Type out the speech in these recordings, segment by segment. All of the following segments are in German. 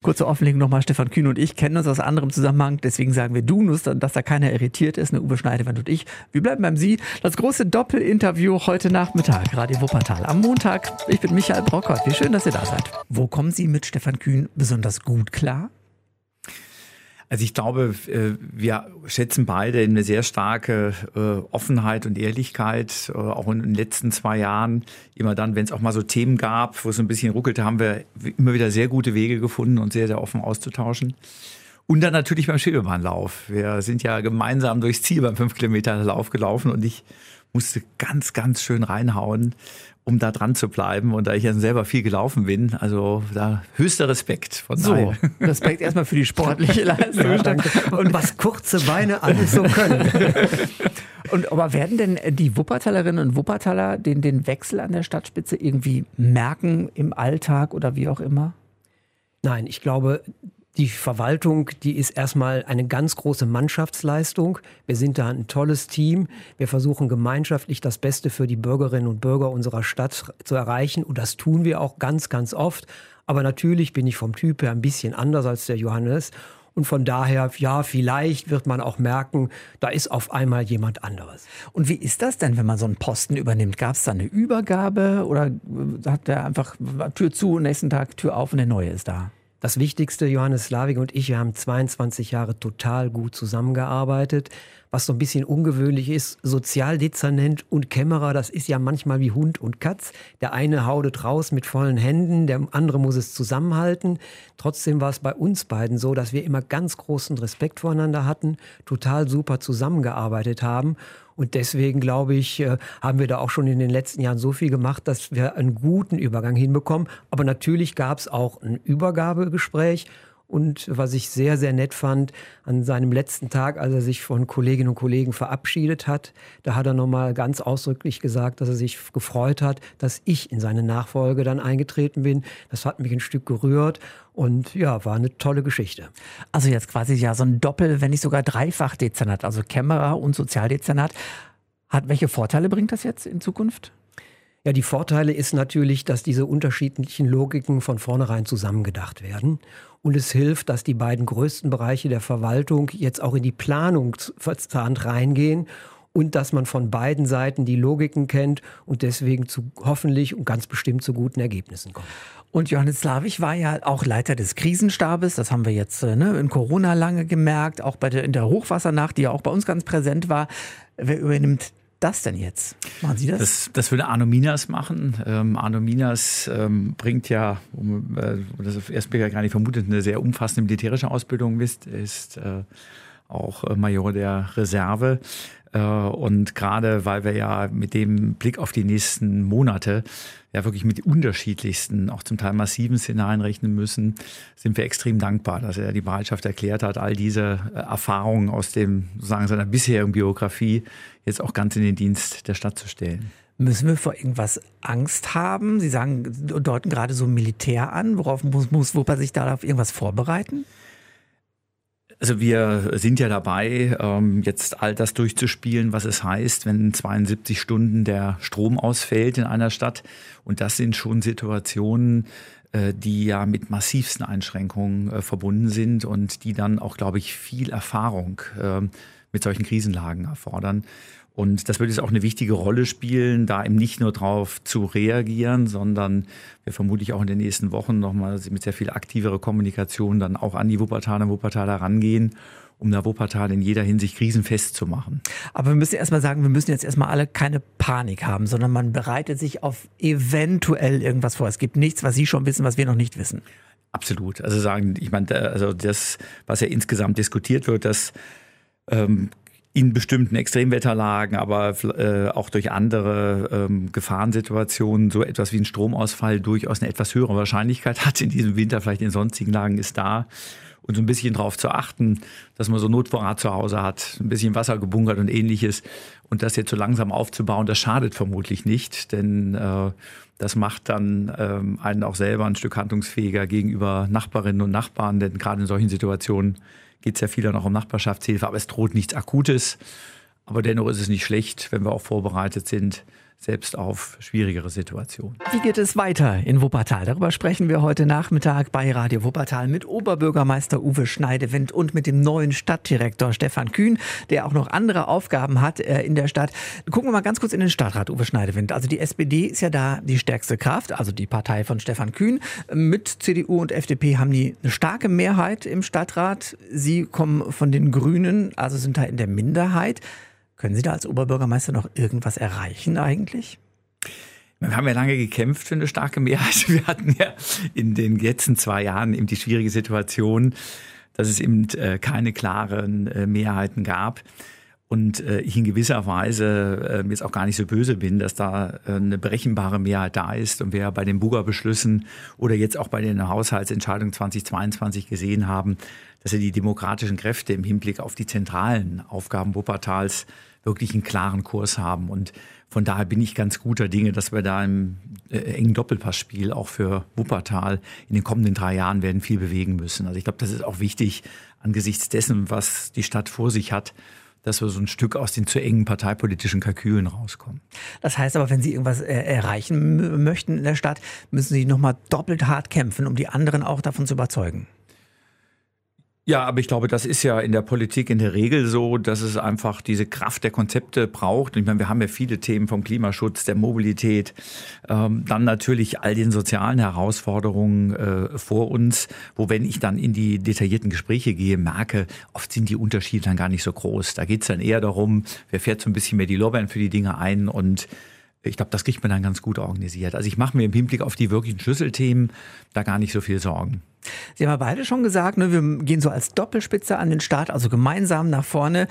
Kurze Offenlegung nochmal, Stefan Kühn und ich kennen uns aus anderem Zusammenhang, deswegen sagen wir du, nur dass da keiner irritiert ist, Uwe Schneidewand und ich. Wir bleiben beim Sie. Das große Doppelinterview heute Nachmittag, Radio Wuppertal am Montag. Ich bin Michael Brockert, wie schön, dass ihr da seid. Wo kommen Sie mit Stefan Kühn besonders gut klar? Also ich glaube, wir schätzen beide eine sehr starke Offenheit und Ehrlichkeit. Auch in den letzten 2 Jahren, immer dann, wenn es auch mal so Themen gab, wo es so ein bisschen ruckelte, haben wir immer wieder sehr gute Wege gefunden, uns sehr, sehr offen auszutauschen. Und dann natürlich beim Schwebebahnlauf. Wir sind ja gemeinsam durchs Ziel beim 5-Kilometer-Lauf gelaufen und ich musste ganz, ganz schön reinhauen, um da dran zu bleiben. Und da ich ja selber viel gelaufen bin, also da höchster Respekt von daher. So, Respekt erstmal für die sportliche Leistung. Ja, danke. Und was kurze Beine alles so können. Aber werden denn die Wuppertalerinnen und Wuppertaler den Wechsel an der Stadtspitze irgendwie merken im Alltag oder wie auch immer? Nein, ich glaube, die Verwaltung, die ist erstmal eine ganz große Mannschaftsleistung. Wir sind da ein tolles Team. Wir versuchen gemeinschaftlich das Beste für die Bürgerinnen und Bürger unserer Stadt zu erreichen. Und das tun wir auch ganz, ganz oft. Aber natürlich bin ich vom Typ her ein bisschen anders als der Johannes. Und von daher, ja, vielleicht wird man auch merken, da ist auf einmal jemand anderes. Und wie ist das denn, wenn man so einen Posten übernimmt? Gab es da eine Übergabe oder hat der einfach Tür zu, nächsten Tag Tür auf und der Neue ist da? Das Wichtigste, Johannes Slavik und ich, wir haben 22 Jahre total gut zusammengearbeitet. Was so ein bisschen ungewöhnlich ist, Sozialdezernent und Kämmerer, das ist ja manchmal wie Hund und Katz. Der eine hautet raus mit vollen Händen, der andere muss es zusammenhalten. Trotzdem war es bei uns beiden so, dass wir immer ganz großen Respekt voreinander hatten, total super zusammengearbeitet haben. Und deswegen, glaube ich, haben wir da auch schon in den letzten Jahren so viel gemacht, dass wir einen guten Übergang hinbekommen. Aber natürlich gab es auch ein Übergabegespräch. Und was ich sehr, sehr nett fand, an seinem letzten Tag, als er sich von Kolleginnen und Kollegen verabschiedet hat, da hat er nochmal ganz ausdrücklich gesagt, dass er sich gefreut hat, dass ich in seine Nachfolge dann eingetreten bin. Das hat mich ein Stück gerührt und ja, war eine tolle Geschichte. Also jetzt quasi ja so ein Doppel-, wenn nicht sogar Dreifach-Dezernat, also Kämmerer und Sozialdezernat. Welche Vorteile bringt das jetzt in Zukunft? Ja, die Vorteile ist natürlich, dass diese unterschiedlichen Logiken von vornherein zusammengedacht werden. Und es hilft, dass die beiden größten Bereiche der Verwaltung jetzt auch in die Planung verzahnt reingehen und dass man von beiden Seiten die Logiken kennt und deswegen hoffentlich und ganz bestimmt zu guten Ergebnissen kommt. Und Johannes Slavik war ja auch Leiter des Krisenstabes. Das haben wir jetzt in Corona lange gemerkt, auch in der Hochwassernacht, die ja auch bei uns ganz präsent war. Wer übernimmt das denn jetzt? Machen Sie das? Das würde Arno Minas machen. Arno Minas bringt ja, das auf ersten Blick ja gar nicht vermutet, eine sehr umfassende militärische Ausbildung mit. Er ist auch Major der Reserve. Und gerade weil wir ja mit dem Blick auf die nächsten Monate ja wirklich mit unterschiedlichsten, auch zum Teil massiven Szenarien rechnen müssen, sind wir extrem dankbar, dass er die Bereitschaft erklärt hat, all diese Erfahrungen aus sozusagen seiner bisherigen Biografie jetzt auch ganz in den Dienst der Stadt zu stellen. Müssen wir vor irgendwas Angst haben? Sie deuten gerade so Militär an. Worauf muss Wupper sich da auf irgendwas vorbereiten? Also wir sind ja dabei, jetzt all das durchzuspielen, was es heißt, wenn 72 Stunden der Strom ausfällt in einer Stadt. Und das sind schon Situationen, die ja mit massivsten Einschränkungen verbunden sind und die dann auch, glaube ich, viel Erfahrung mit solchen Krisenlagen erfordern. Und das wird jetzt auch eine wichtige Rolle spielen, da eben nicht nur darauf zu reagieren, sondern wir vermutlich auch in den nächsten Wochen nochmal mit sehr viel aktiverer Kommunikation dann auch an die Wuppertaler und Wuppertaler rangehen, um da Wuppertal in jeder Hinsicht krisenfest zu machen. Aber wir müssen erstmal sagen, wir müssen jetzt erstmal alle keine Panik haben, sondern man bereitet sich auf eventuell irgendwas vor. Es gibt nichts, was Sie schon wissen, was wir noch nicht wissen. Absolut. Also das, was ja insgesamt diskutiert wird, dass in bestimmten Extremwetterlagen, aber auch durch andere Gefahrensituationen so etwas wie ein Stromausfall durchaus eine etwas höhere Wahrscheinlichkeit hat in diesem Winter, vielleicht in sonstigen Lagen ist da. Und so ein bisschen darauf zu achten, dass man so Notvorrat zu Hause hat, ein bisschen Wasser gebunkert und ähnliches. Und das jetzt so langsam aufzubauen, das schadet vermutlich nicht, denn das macht dann einen auch selber ein Stück handlungsfähiger gegenüber Nachbarinnen und Nachbarn, denn gerade in solchen Situationen geht es ja viel noch um Nachbarschaftshilfe, aber es droht nichts Akutes. Aber dennoch ist es nicht schlecht, wenn wir auch vorbereitet sind, selbst auf schwierigere Situationen. Wie geht es weiter in Wuppertal? Darüber sprechen wir heute Nachmittag bei Radio Wuppertal mit Oberbürgermeister Uwe Schneidewind und mit dem neuen Stadtdirektor Stefan Kühn, der auch noch andere Aufgaben hat in der Stadt. Gucken wir mal ganz kurz in den Stadtrat, Uwe Schneidewind. Also die SPD ist ja da die stärkste Kraft, also die Partei von Stefan Kühn. Mit CDU und FDP haben die eine starke Mehrheit im Stadtrat. Sie kommen von den Grünen, also sind da in der Minderheit. Können Sie da als Oberbürgermeister noch irgendwas erreichen eigentlich? Wir haben ja lange gekämpft für eine starke Mehrheit. Wir hatten ja in den letzten 2 Jahren eben die schwierige Situation, dass es eben keine klaren Mehrheiten gab. Und ich in gewisser Weise jetzt auch gar nicht so böse bin, dass da eine berechenbare Mehrheit da ist. Und wir bei den Buga-Beschlüssen oder jetzt auch bei den Haushaltsentscheidungen 2022 gesehen haben, dass ja die demokratischen Kräfte im Hinblick auf die zentralen Aufgaben Wuppertals wirklich einen klaren Kurs haben. Und von daher bin ich ganz guter Dinge, dass wir da im engen Doppelpassspiel auch für Wuppertal in den kommenden 3 Jahren werden viel bewegen müssen. Also ich glaube, das ist auch wichtig angesichts dessen, was die Stadt vor sich hat, dass wir so ein Stück aus den zu engen parteipolitischen Kalkülen rauskommen. Das heißt aber, wenn Sie irgendwas erreichen möchten in der Stadt, müssen Sie nochmal doppelt hart kämpfen, um die anderen auch davon zu überzeugen. Ja, aber ich glaube, das ist ja in der Politik in der Regel so, dass es einfach diese Kraft der Konzepte braucht. Und ich meine, wir haben ja viele Themen vom Klimaschutz, der Mobilität, dann natürlich all den sozialen Herausforderungen vor uns, wo, wenn ich dann in die detaillierten Gespräche gehe, merke, oft sind die Unterschiede dann gar nicht so groß. Da geht es dann eher darum, wer fährt so ein bisschen mehr die Lorbeeren für die Dinge ein, und ich glaube, das kriegt man dann ganz gut organisiert. Also ich mache mir im Hinblick auf die wirklichen Schlüsselthemen da gar nicht so viel Sorgen. Sie haben ja beide schon gesagt, ne, wir gehen so als Doppelspitze an den Start, also gemeinsam nach vorne.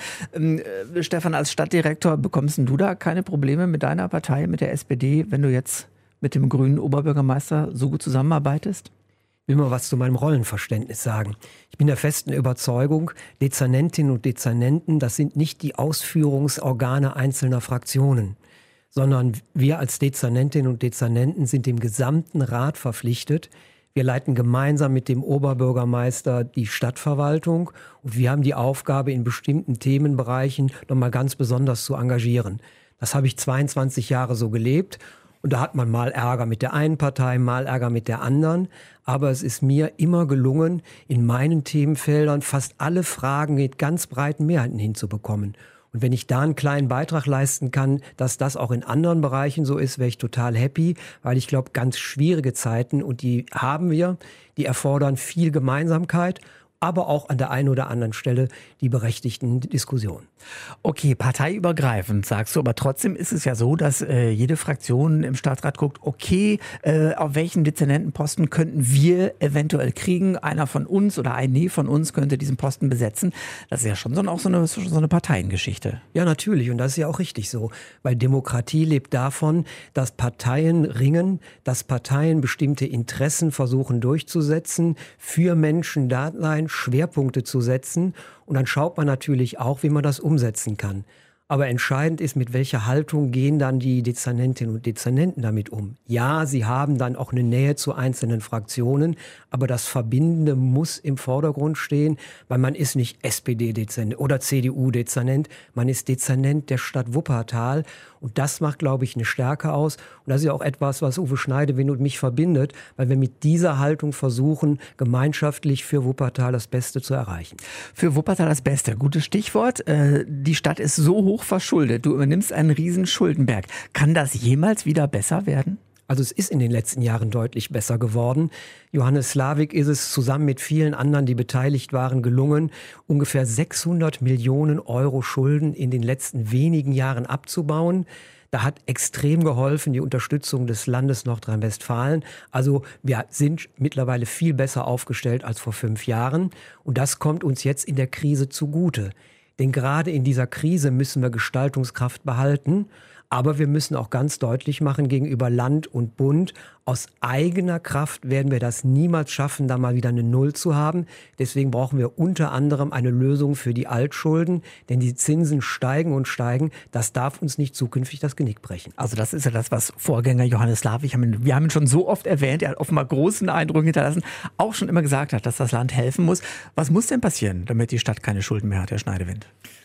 Stefan, als Stadtdirektor, bekommst du da keine Probleme mit deiner Partei, mit der SPD, wenn du jetzt mit dem grünen Oberbürgermeister so gut zusammenarbeitest? Ich will mal was zu meinem Rollenverständnis sagen. Ich bin der festen Überzeugung, Dezernentinnen und Dezernenten, das sind nicht die Ausführungsorgane einzelner Fraktionen, sondern wir als Dezernentinnen und Dezernenten sind dem gesamten Rat verpflichtet. Wir leiten gemeinsam mit dem Oberbürgermeister die Stadtverwaltung und wir haben die Aufgabe, in bestimmten Themenbereichen nochmal ganz besonders zu engagieren. Das habe ich 22 Jahre so gelebt und da hat man mal Ärger mit der einen Partei, mal Ärger mit der anderen. Aber es ist mir immer gelungen, in meinen Themenfeldern fast alle Fragen mit ganz breiten Mehrheiten hinzubekommen. Und wenn ich da einen kleinen Beitrag leisten kann, dass das auch in anderen Bereichen so ist, wäre ich total happy, weil ich glaube, ganz schwierige Zeiten, und die haben wir, die erfordern viel Gemeinsamkeit, aber auch an der einen oder anderen Stelle die berechtigten Diskussionen. Okay, parteiübergreifend sagst du, aber trotzdem ist es ja so, dass jede Fraktion im Stadtrat guckt, okay, auf welchen Dezernentenposten könnten wir eventuell kriegen? Einer von uns oder eine von uns könnte diesen Posten besetzen. Das ist ja schon auch so eine Parteiengeschichte. Ja, natürlich, und das ist ja auch richtig so, weil Demokratie lebt davon, dass Parteien ringen, dass Parteien bestimmte Interessen versuchen durchzusetzen, für Menschen da sein, Schwerpunkte zu setzen, und dann schaut man natürlich auch, wie man das umsetzen kann. Aber entscheidend ist, mit welcher Haltung gehen dann die Dezernentinnen und Dezernenten damit um. Ja, sie haben dann auch eine Nähe zu einzelnen Fraktionen, aber das Verbindende muss im Vordergrund stehen, weil man ist nicht SPD-Dezernent oder CDU-Dezernent, man ist Dezernent der Stadt Wuppertal, und das macht, glaube ich, eine Stärke aus. Und das ist ja auch etwas, was Uwe Schneidewind und mich verbindet, weil wir mit dieser Haltung versuchen, gemeinschaftlich für Wuppertal das Beste zu erreichen. Für Wuppertal das Beste, gutes Stichwort. Die Stadt ist so hoch verschuldet, du übernimmst einen riesen Schuldenberg. Kann das jemals wieder besser werden? Also es ist in den letzten Jahren deutlich besser geworden. Johannes Slavik ist es zusammen mit vielen anderen, die beteiligt waren, gelungen, ungefähr 600 Millionen Euro Schulden in den letzten wenigen Jahren abzubauen. Da hat extrem geholfen die Unterstützung des Landes Nordrhein-Westfalen. Also wir sind mittlerweile viel besser aufgestellt als vor 5 Jahren. Und das kommt uns jetzt in der Krise zugute. Denn gerade in dieser Krise müssen wir Gestaltungskraft behalten. Aber wir müssen auch ganz deutlich machen gegenüber Land und Bund, aus eigener Kraft werden wir das niemals schaffen, da mal wieder eine Null zu haben. Deswegen brauchen wir unter anderem eine Lösung für die Altschulden, denn die Zinsen steigen und steigen. Das darf uns nicht zukünftig das Genick brechen. Also das ist ja das, was Vorgänger Johannes Slavik, wir haben ihn schon so oft erwähnt, er hat offenbar großen Eindruck hinterlassen, auch schon immer gesagt hat, dass das Land helfen muss. Was muss denn passieren, damit die Stadt keine Schulden mehr hat, Herr Schneidewind?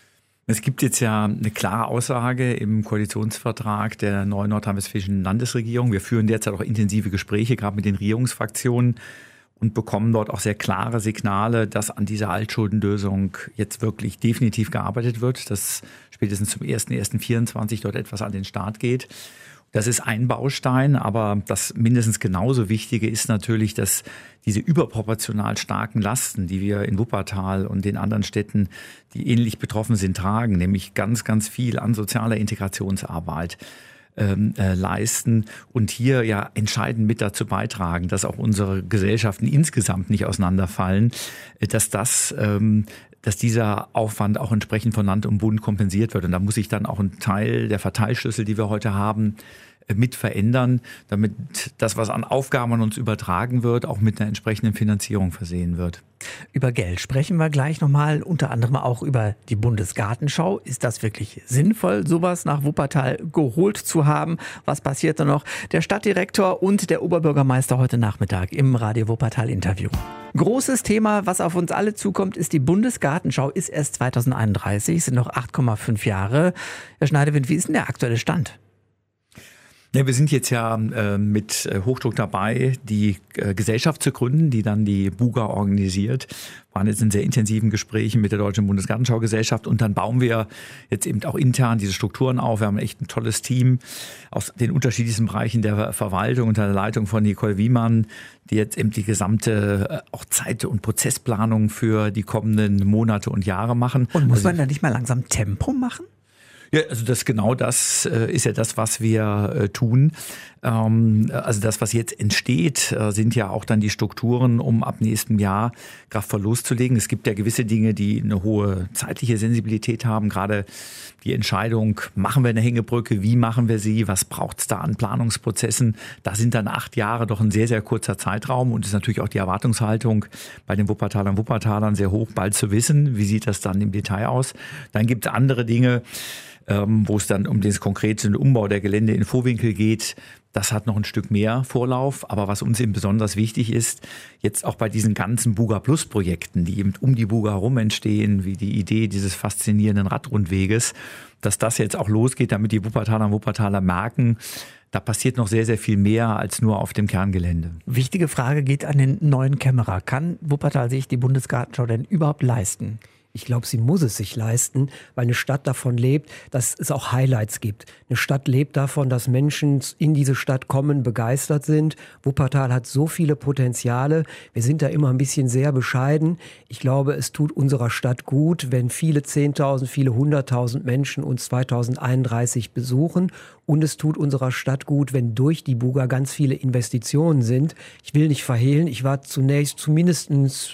Es gibt jetzt ja eine klare Aussage im Koalitionsvertrag der neuen nordrhein-westfälischen Landesregierung. Wir führen derzeit auch intensive Gespräche, gerade mit den Regierungsfraktionen, und bekommen dort auch sehr klare Signale, dass an dieser Altschuldenlösung jetzt wirklich definitiv gearbeitet wird, dass spätestens zum 01.01.2024 dort etwas an den Start geht. Das ist ein Baustein, aber das mindestens genauso Wichtige ist natürlich, dass diese überproportional starken Lasten, die wir in Wuppertal und den anderen Städten, die ähnlich betroffen sind, tragen, nämlich ganz, ganz viel an sozialer Integrationsarbeit leisten und hier ja entscheidend mit dazu beitragen, dass auch unsere Gesellschaften insgesamt nicht auseinanderfallen, dass dieser Aufwand auch entsprechend von Land und Bund kompensiert wird. Und da muss sich dann auch ein Teil der Verteilschlüssel, die wir heute haben, mit verändern, damit das, was an Aufgaben an uns übertragen wird, auch mit einer entsprechenden Finanzierung versehen wird. Über Geld sprechen wir gleich nochmal, unter anderem auch über die Bundesgartenschau. Ist das wirklich sinnvoll, sowas nach Wuppertal geholt zu haben? Was passiert da noch? Der Stadtdirektor und der Oberbürgermeister heute Nachmittag im Radio Wuppertal Interview. Großes Thema, was auf uns alle zukommt, ist die Bundesgartenschau. Ist erst 2031, sind noch 8,5 Jahre. Herr Schneidewind, wie ist denn der aktuelle Stand? Ja, wir sind jetzt ja mit Hochdruck dabei, die Gesellschaft zu gründen, die dann die BUGA organisiert. Wir waren jetzt in sehr intensiven Gesprächen mit der Deutschen Bundesgartenschau-Gesellschaft und dann bauen wir jetzt eben auch intern diese Strukturen auf. Wir haben echt ein tolles Team aus den unterschiedlichsten Bereichen der Verwaltung unter der Leitung von Nicole Wiemann, die jetzt eben die gesamte auch Zeit- und Prozessplanung für die kommenden Monate und Jahre machen. Und muss man da nicht mal langsam Tempo machen? Ja, also das ist ja das, was wir tun. Also das, was jetzt entsteht, sind ja auch dann die Strukturen, um ab nächstem Jahr Kraft loszulegen. Es gibt ja gewisse Dinge, die eine hohe zeitliche Sensibilität haben. Gerade die Entscheidung, machen wir eine Hängebrücke, wie machen wir sie, was braucht es da an Planungsprozessen? Da sind dann 8 Jahre doch ein sehr, sehr kurzer Zeitraum und ist natürlich auch die Erwartungshaltung bei den Wuppertalern sehr hoch, bald zu wissen, wie sieht das dann im Detail aus. Dann gibt es andere Dinge, wo es dann um den konkreten Umbau der Gelände in Vohwinkel geht. Das hat noch ein Stück mehr Vorlauf. Aber was uns eben besonders wichtig ist, jetzt auch bei diesen ganzen Buga-Plus-Projekten, die eben um die Buga herum entstehen, wie die Idee dieses faszinierenden Radrundweges, dass das jetzt auch losgeht, damit die Wuppertaler und Wuppertaler merken, da passiert noch sehr, sehr viel mehr als nur auf dem Kerngelände. Wichtige Frage geht an den neuen Kämmerer. Kann Wuppertal sich die Bundesgartenschau denn überhaupt leisten? Ich glaube, sie muss es sich leisten, weil eine Stadt davon lebt, dass es auch Highlights gibt. Eine Stadt lebt davon, dass Menschen in diese Stadt kommen, begeistert sind. Wuppertal hat so viele Potenziale. Wir sind da immer ein bisschen sehr bescheiden. Ich glaube, es tut unserer Stadt gut, wenn viele 10.000, viele 100.000 Menschen uns 2031 besuchen. Und es tut unserer Stadt gut, wenn durch die Buga ganz viele Investitionen sind. Ich will nicht verhehlen, ich war zunächst zumindest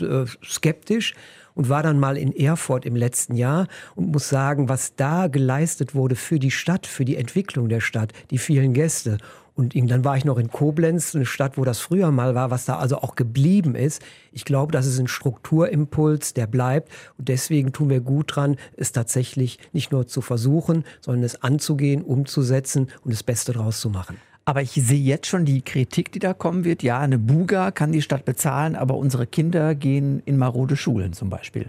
skeptisch und war dann mal in Erfurt im letzten Jahr und muss sagen, was da geleistet wurde für die Stadt, für die Entwicklung der Stadt, die vielen Gäste. Und dann war ich noch in Koblenz, eine Stadt, wo das früher mal war, was da also auch geblieben ist. Ich glaube, das ist ein Strukturimpuls, der bleibt. Und deswegen tun wir gut dran, es tatsächlich nicht nur zu versuchen, sondern es anzugehen, umzusetzen und das Beste draus zu machen. Aber ich sehe jetzt schon die Kritik, die da kommen wird. Ja, eine Buga kann die Stadt bezahlen, aber unsere Kinder gehen in marode Schulen zum Beispiel.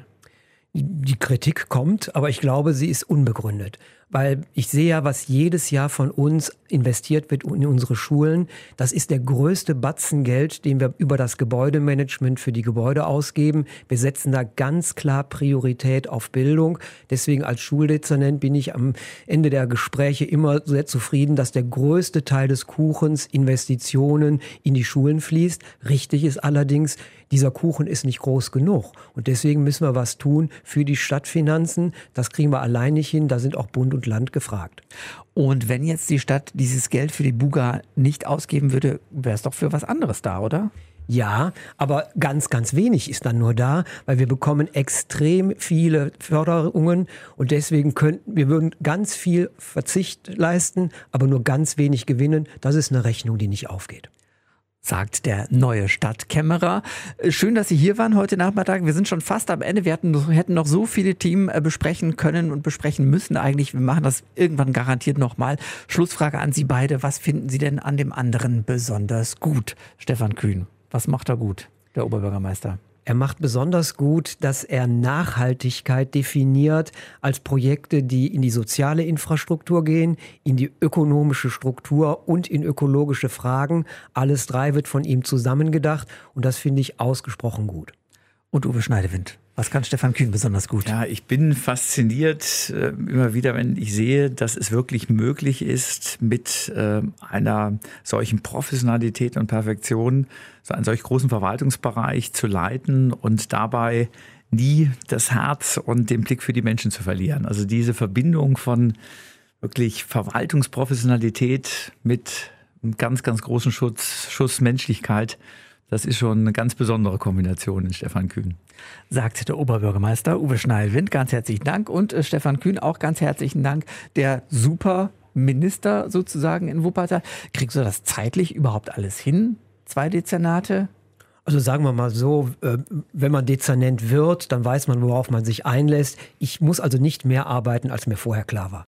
Die Kritik kommt, aber ich glaube, sie ist unbegründet. Weil ich sehe ja, was jedes Jahr von uns investiert wird in unsere Schulen. Das ist der größte Batzen Geld, den wir über das Gebäudemanagement für die Gebäude ausgeben. Wir setzen da ganz klar Priorität auf Bildung. Deswegen als Schuldezernent bin ich am Ende der Gespräche immer sehr zufrieden, dass der größte Teil des Kuchens Investitionen in die Schulen fließt. Richtig ist allerdings, dieser Kuchen ist nicht groß genug. Und deswegen müssen wir was tun für die Stadtfinanzen. Das kriegen wir allein nicht hin. Da sind auch Bund und Land gefragt. Und wenn jetzt die Stadt dieses Geld für die Buga nicht ausgeben würde, wäre es doch für was anderes da, oder? Ja, aber ganz, ganz wenig ist dann nur da, weil wir bekommen extrem viele Förderungen und deswegen wir würden ganz viel Verzicht leisten, aber nur ganz wenig gewinnen. Das ist eine Rechnung, die nicht aufgeht. Sagt der neue Stadtkämmerer. Schön, dass Sie hier waren heute Nachmittag. Wir sind schon fast am Ende. Wir hätten noch so viele Themen besprechen können und besprechen müssen eigentlich. Wir machen das irgendwann garantiert nochmal. Schlussfrage an Sie beide. Was finden Sie denn an dem anderen besonders gut? Stefan Kühn, was macht er gut, der Oberbürgermeister? Er macht besonders gut, dass er Nachhaltigkeit definiert als Projekte, die in die soziale Infrastruktur gehen, in die ökonomische Struktur und in ökologische Fragen. Alles drei wird von ihm zusammengedacht und das finde ich ausgesprochen gut. Und Uwe Schneidewind, was kann Stefan Kühn besonders gut? Ja, ich bin fasziniert immer wieder, wenn ich sehe, dass es wirklich möglich ist, mit einer solchen Professionalität und Perfektion so einen solch großen Verwaltungsbereich zu leiten und dabei nie das Herz und den Blick für die Menschen zu verlieren. Also diese Verbindung von wirklich Verwaltungsprofessionalität mit einem ganz, ganz großen Schuss Menschlichkeit, das ist schon eine ganz besondere Kombination in Stefan Kühn. Sagt der Oberbürgermeister Uwe Schneidewind. Ganz herzlichen Dank. Und Stefan Kühn auch ganz herzlichen Dank. Der Superminister sozusagen in Wuppertal. Kriegst du das zeitlich überhaupt alles hin? 2 Dezernate? Also sagen wir mal so, wenn man Dezernent wird, dann weiß man, worauf man sich einlässt. Ich muss also nicht mehr arbeiten, als mir vorher klar war.